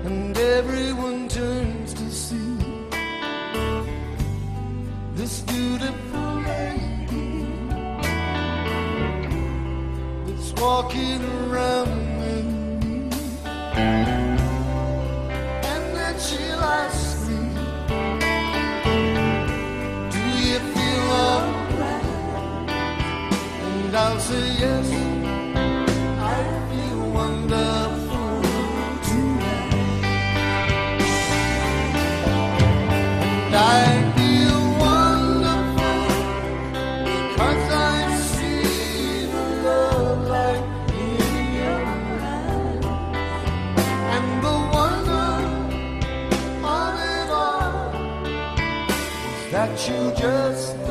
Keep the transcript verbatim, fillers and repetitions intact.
and everyone turns to see this beautiful lady that's walking around with me. And then she'll ask me, do you feel alright? And I'll say yes, I feel wonderful tonight. And I feel wonderful because I see the love light in your eyes. And the wonder of it all is that you just